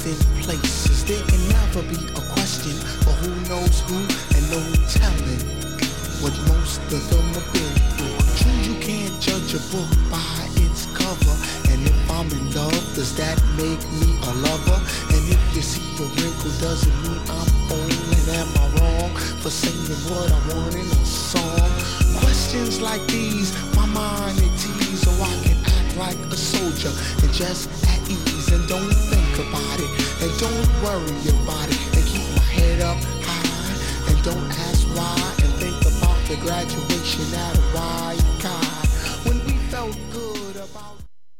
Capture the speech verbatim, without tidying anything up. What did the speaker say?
distant places. There can never be a question, but who knows who and no telling what most of them have been through. True, you can't judge a book by its cover, and if I'm in love, does that make me a lover? And if you see a wrinkle, does it mean I'm old? And am I wrong for saying what I want in a song? Questions like these, my mind it tease, so I can act like a soldier and just at ease, and don't think about it, and don't worry about it, and keep my head up high, and don't ask why, and think about the graduation at a Y.